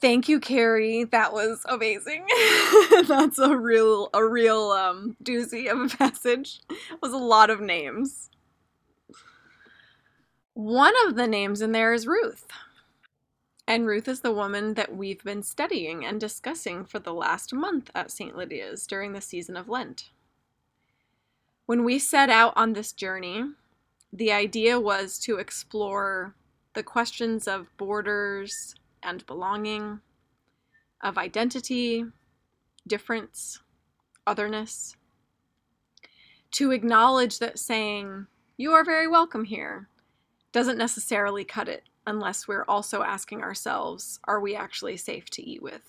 Thank you, Carrie. That was amazing. That's a real doozy of a passage. It was a lot of names. One of the names in there is Ruth. And Ruth is the woman that we've been studying and discussing for the last month at St. Lydia's during the season of Lent. When we set out on this journey, the idea was to explore the questions of borders and belonging, of identity, difference, otherness, to acknowledge that saying, "You are very welcome here," doesn't necessarily cut it unless we're also asking ourselves, are we actually safe to eat with?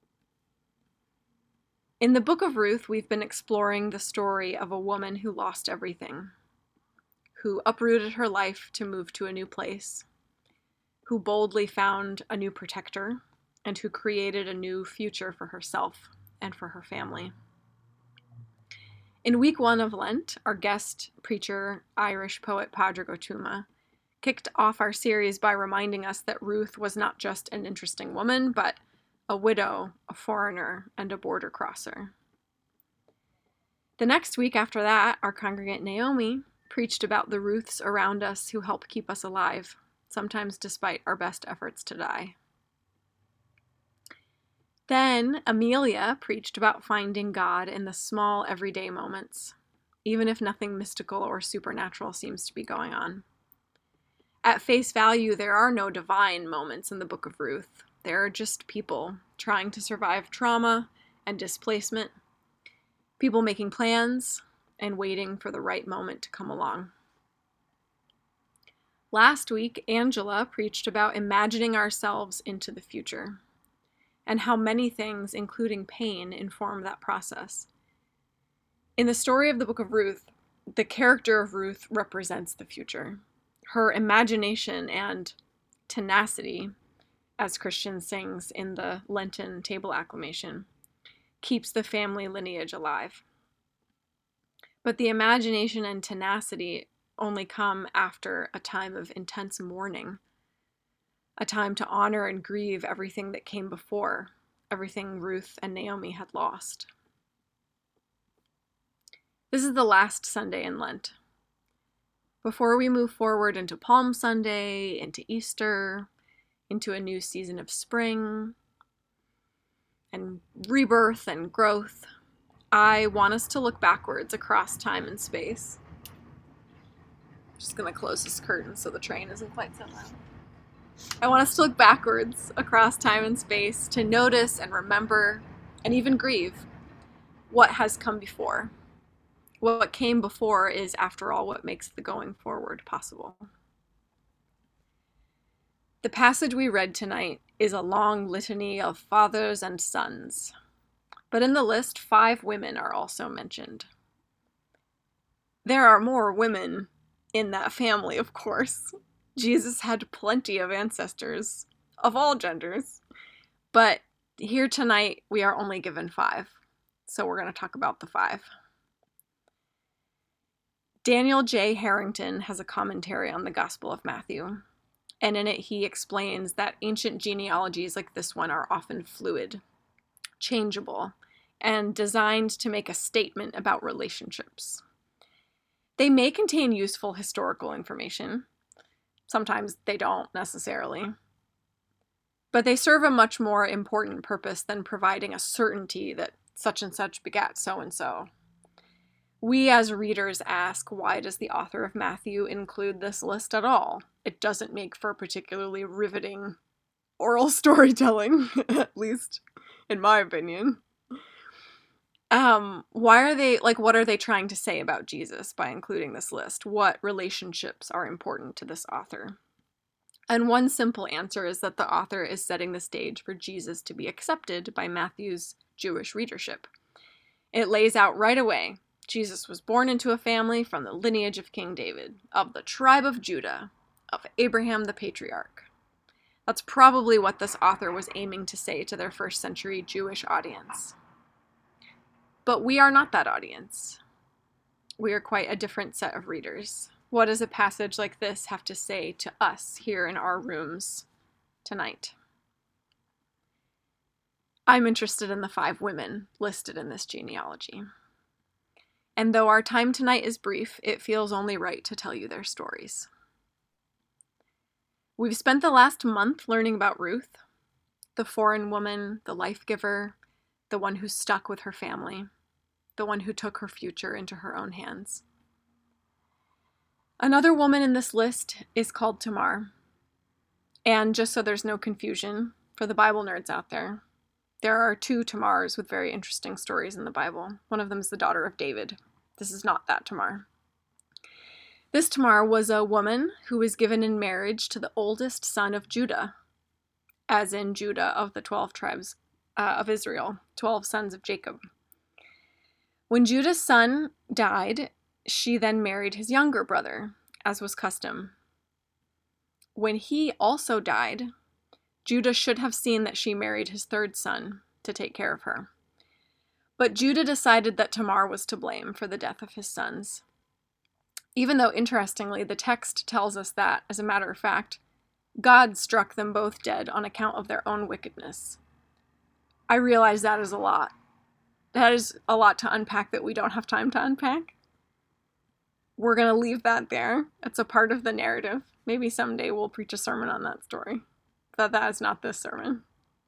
In the book of Ruth, we've been exploring the story of a woman who lost everything, who uprooted her life to move to a new place, who boldly found a new protector, and who created a new future for herself and for her family. In week 1 of Lent, our guest preacher, Irish poet Padraig Ó Tuama, kicked off our series by reminding us that Ruth was not just an interesting woman, but a widow, a foreigner, and a border crosser. The next week after that, our congregant Naomi preached about the Ruths around us who help keep us alive, sometimes despite our best efforts to die. Then Amelia preached about finding God in the small everyday moments, even if nothing mystical or supernatural seems to be going on. At face value, there are no divine moments in the book of Ruth. There are just people trying to survive trauma and displacement, people making plans and waiting for the right moment to come along. Last week, Angela preached about imagining ourselves into the future and how many things, including pain, inform that process. In the story of the book of Ruth, the character of Ruth represents the future. Her imagination and tenacity, as Christian sings in the Lenten table acclamation, keeps the family lineage alive. But the imagination and tenacity only come after a time of intense mourning, a time to honor and grieve everything that came before, everything Ruth and Naomi had lost. This is the last Sunday in Lent. Before we move forward into Palm Sunday, into Easter, into a new season of spring and rebirth and growth, I want us to look backwards across time and space. I'm just going to close this curtain so the train isn't quite so loud. I want us to look backwards across time and space to notice and remember and even grieve what has come before. What came before is, after all, what makes the going forward possible. The passage we read tonight is a long litany of fathers and sons, but in the list, 5 women are also mentioned. There are more women in that family, of course. Jesus had plenty of ancestors of all genders, but here tonight we are only given 5, so we're going to talk about the 5. Daniel J. Harrington has a commentary on the Gospel of Matthew, and in it he explains that ancient genealogies like this one are often fluid, changeable, and designed to make a statement about relationships. They may contain useful historical information. Sometimes they don't necessarily. But they serve a much more important purpose than providing a certainty that such and such begat so and so. We as readers ask, why does the author of Matthew include this list at all? It doesn't make for particularly riveting oral storytelling, at least in my opinion. What are they trying to say about Jesus by including this list? What relationships are important to this author? And one simple answer is that the author is setting the stage for Jesus to be accepted by Matthew's Jewish readership. It lays out right away, Jesus was born into a family from the lineage of King David, of the tribe of Judah, of Abraham the patriarch. That's probably what this author was aiming to say to their first century Jewish audience. But we are not that audience. We are quite a different set of readers. What does a passage like this have to say to us here in our rooms tonight? I'm interested in the 5 women listed in this genealogy. And though our time tonight is brief, it feels only right to tell you their stories. We've spent the last month learning about Ruth, the foreign woman, the life giver, the one who stuck with her family, the one who took her future into her own hands. Another woman in this list is called Tamar. And just so there's no confusion for the Bible nerds out there, there are 2 Tamars with very interesting stories in the Bible. One of them is the daughter of David. This is not that Tamar. This Tamar was a woman who was given in marriage to the oldest son of Judah, as in Judah of the 12 tribes of Israel, 12 sons of Jacob. When Judah's son died, she then married his younger brother, as was custom. When he also died, Judah should have seen that she married his 3rd son to take care of her. But Judah decided that Tamar was to blame for the death of his sons. Even though, interestingly, the text tells us that, as a matter of fact, God struck them both dead on account of their own wickedness. I realize that is a lot. That is a lot to unpack that we don't have time to unpack. We're going to leave that there. It's a part of the narrative. Maybe someday we'll preach a sermon on that story. But that is not this sermon.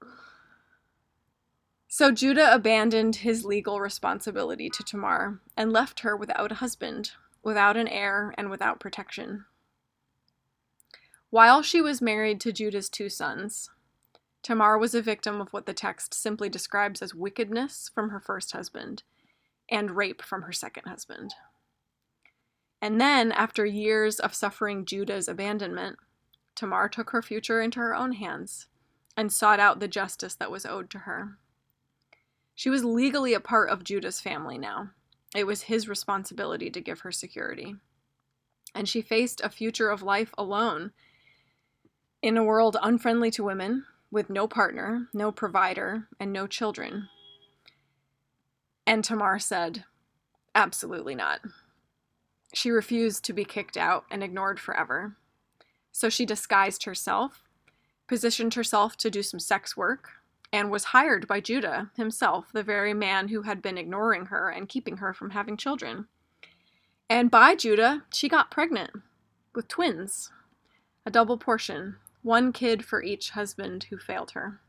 So Judah abandoned his legal responsibility to Tamar and left her without a husband, without an heir, and without protection. While she was married to Judah's 2 sons, Tamar was a victim of what the text simply describes as wickedness from her first husband and rape from her second husband. And then, after years of suffering Judah's abandonment, Tamar took her future into her own hands and sought out the justice that was owed to her. She was legally a part of Judah's family now. It was his responsibility to give her security. And she faced a future of life alone in a world unfriendly to women, with no partner, no provider, and no children. And Tamar said, absolutely not. She refused to be kicked out and ignored forever. So she disguised herself, positioned herself to do some sex work, and was hired by Judah himself, the very man who had been ignoring her and keeping her from having children. And by Judah, she got pregnant with twins, a double portion, 1 kid for each husband who failed her.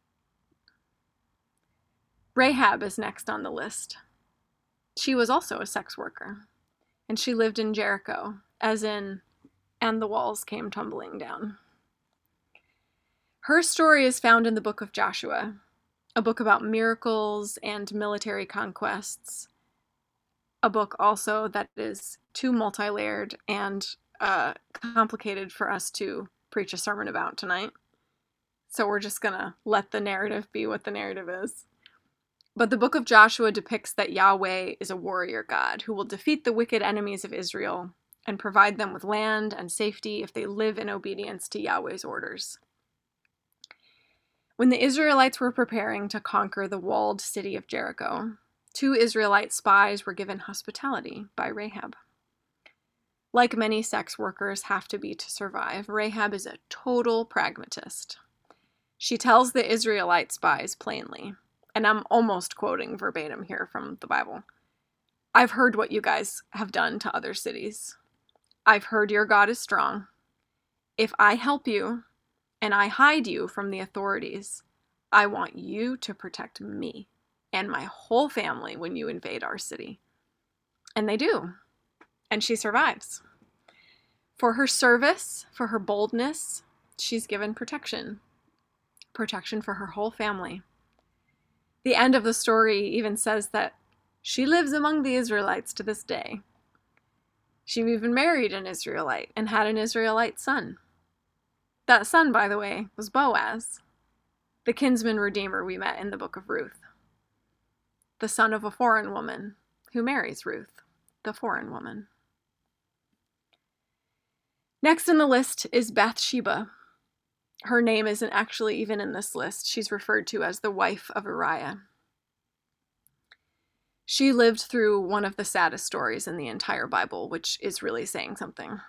Rahab is next on the list. She was also a sex worker, and she lived in Jericho, as in, and the walls came tumbling down. Her story is found in the book of Joshua, a book about miracles and military conquests, a book also that is too multi-layered and complicated for us to preach a sermon about tonight. So we're just going to let the narrative be what the narrative is. But the book of Joshua depicts that Yahweh is a warrior God who will defeat the wicked enemies of Israel and provide them with land and safety if they live in obedience to Yahweh's orders. When the Israelites were preparing to conquer the walled city of Jericho, 2 Israelite spies were given hospitality by Rahab. Like many sex workers have to be to survive, Rahab is a total pragmatist. She tells the Israelite spies plainly, and I'm almost quoting verbatim here from the Bible, "I've heard what you guys have done to other cities. I've heard your God is strong. If I help you and I hide you from the authorities, I want you to protect me and my whole family when you invade our city." And they do. And she survives. For her service, for her boldness, she's given protection. Protection for her whole family. The end of the story even says that she lives among the Israelites to this day. She even married an Israelite and had an Israelite son. That son, by the way, was Boaz, the kinsman redeemer we met in the book of Ruth, the son of a foreign woman who marries Ruth, the foreign woman. Next in the list is Bathsheba. Her name isn't actually even in this list. She's referred to as the wife of Uriah. She lived through one of the saddest stories in the entire Bible, which is really saying something.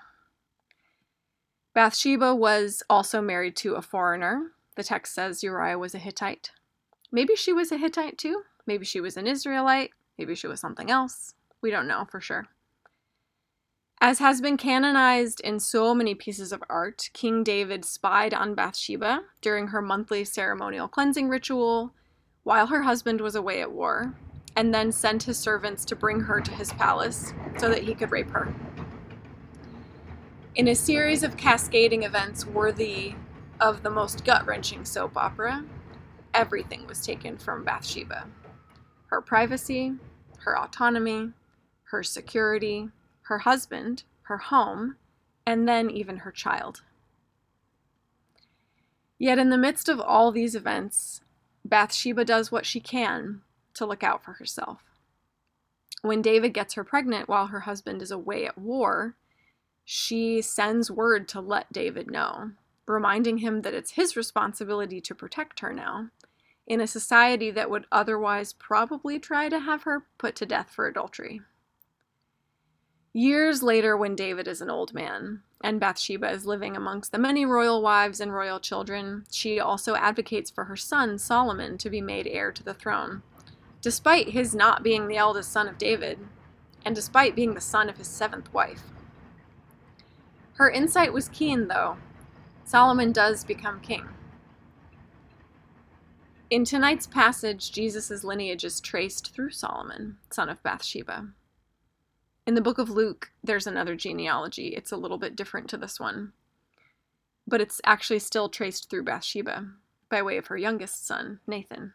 Bathsheba was also married to a foreigner. The text says Uriah was a Hittite. Maybe she was a Hittite too. Maybe she was an Israelite. Maybe she was something else. We don't know for sure. As has been canonized in so many pieces of art, King David spied on Bathsheba during her monthly ceremonial cleansing ritual while her husband was away at war, and then sent his servants to bring her to his palace so that he could rape her. In a series of cascading events worthy of the most gut-wrenching soap opera, everything was taken from Bathsheba. Her privacy, her autonomy, her security, her husband, her home, and then even her child. Yet in the midst of all these events, Bathsheba does what she can to look out for herself. When David gets her pregnant while her husband is away at war, she sends word to let David know, reminding him that it's his responsibility to protect her now, in a society that would otherwise probably try to have her put to death for adultery. Years later, when David is an old man, and Bathsheba is living amongst the many royal wives and royal children, she also advocates for her son, Solomon, to be made heir to the throne, despite his not being the eldest son of David, and despite being the son of his seventh wife. Her insight was keen, though. Solomon does become king. In tonight's passage, Jesus' lineage is traced through Solomon, son of Bathsheba. In the book of Luke, there's another genealogy. It's a little bit different to this one, but it's actually still traced through Bathsheba by way of her youngest son, Nathan.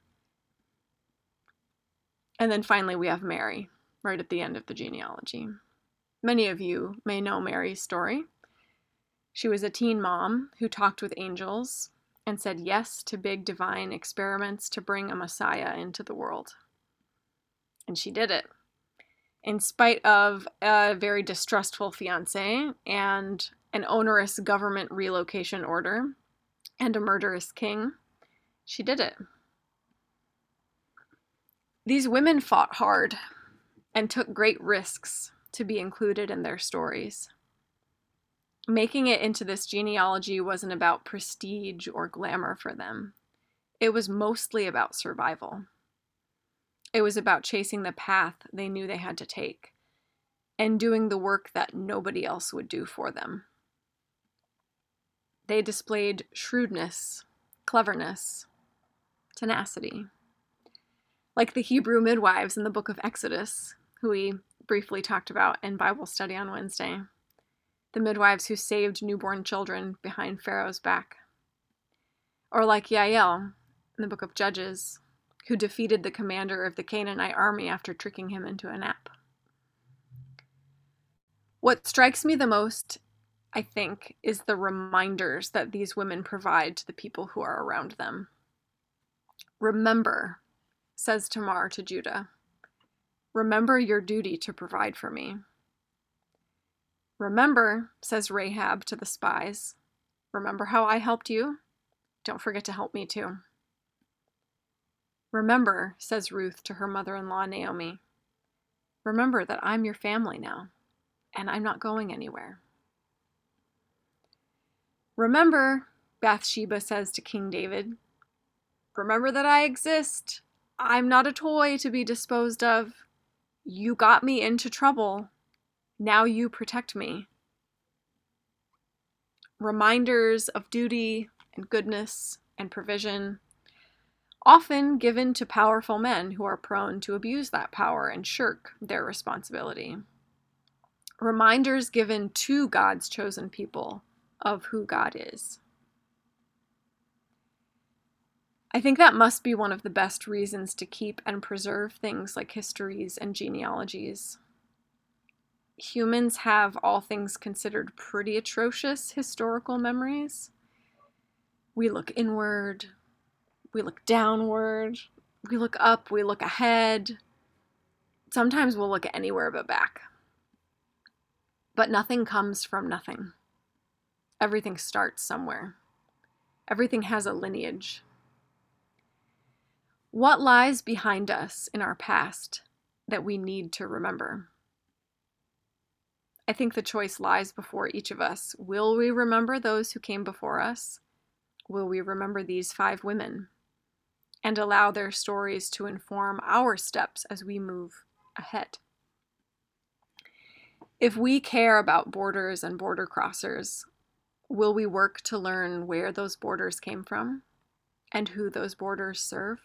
And then finally we have Mary, right at the end of the genealogy. Many of you may know Mary's story. She was a teen mom who talked with angels and said yes to big divine experiments to bring a Messiah into the world. And she did it. In spite of a very distrustful fiancé and an onerous government relocation order and a murderous king, she did it. These women fought hard and took great risks to be included in their stories. Making it into this genealogy wasn't about prestige or glamour for them. It was mostly about survival. It was about chasing the path they knew they had to take and doing the work that nobody else would do for them. They displayed shrewdness, cleverness, tenacity. Like the Hebrew midwives in the book of Exodus, who we briefly talked about in Bible study on Wednesday. The midwives who saved newborn children behind Pharaoh's back. Or like Yael in the book of Judges, who defeated the commander of the Canaanite army after tricking him into a nap. What strikes me the most, I think, is the reminders that these women provide to the people who are around them. Remember, says Tamar to Judah, remember your duty to provide for me. Remember, says Rahab to the spies, remember how I helped you? Don't forget to help me too. Remember, says Ruth to her mother-in-law Naomi, remember that I'm your family now, and I'm not going anywhere. Remember, Bathsheba says to King David, remember that I exist. I'm not a toy to be disposed of. You got me into trouble. Now you protect me. Reminders of duty and goodness and provision, often given to powerful men who are prone to abuse that power and shirk their responsibility. Reminders given to God's chosen people of who God is. I think that must be one of the best reasons to keep and preserve things like histories and genealogies. Humans have, all things considered, pretty atrocious historical memories. We look inward, we look downward, we look up, we look ahead. Sometimes we'll look anywhere but back. But nothing comes from nothing. Everything starts somewhere. Everything has a lineage. What lies behind us in our past that we need to remember? I think the choice lies before each of us. Will we remember those who came before us? Will we remember these 5 women and allow their stories to inform our steps as we move ahead. If we care about borders and border crossers, will we work to learn where those borders came from and who those borders serve?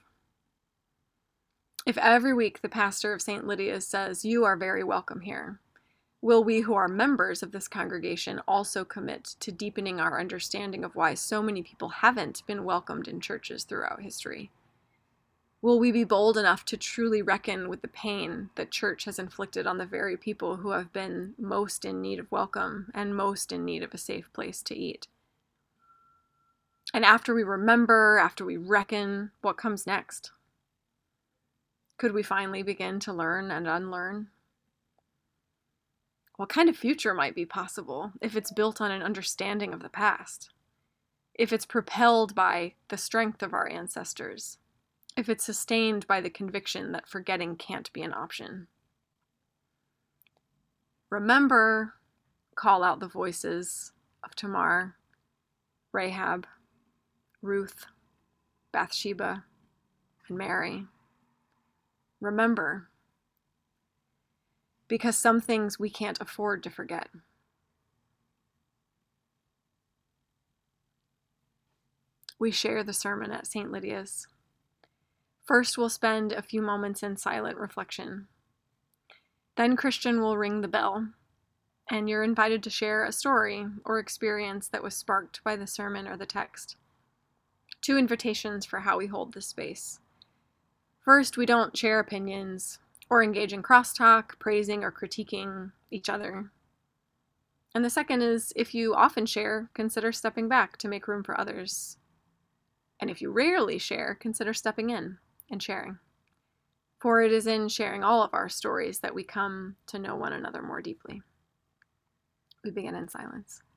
If every week the pastor of St. Lydia's says, "You are very welcome here," will we who are members of this congregation also commit to deepening our understanding of why so many people haven't been welcomed in churches throughout history? Will we be bold enough to truly reckon with the pain that church has inflicted on the very people who have been most in need of welcome and most in need of a safe place to eat? And after we remember, after we reckon, what comes next? Could we finally begin to learn and unlearn? What kind of future might be possible if it's built on an understanding of the past? If it's propelled by the strength of our ancestors? If it's sustained by the conviction that forgetting can't be an option? Remember, call out the voices of Tamar, Rahab, Ruth, Bathsheba, and Mary. Remember, because some things we can't afford to forget. We share the sermon at St. Lydia's. First, we'll spend a few moments in silent reflection. Then Christian will ring the bell, and you're invited to share a story or experience that was sparked by the sermon or the text. 2 invitations for how we hold this space. First, we don't share opinions or engage in crosstalk, praising or critiquing each other. And the second is, if you often share, consider stepping back to make room for others. And if you rarely share, consider stepping in and sharing. For it is in sharing all of our stories that we come to know one another more deeply. We begin in silence.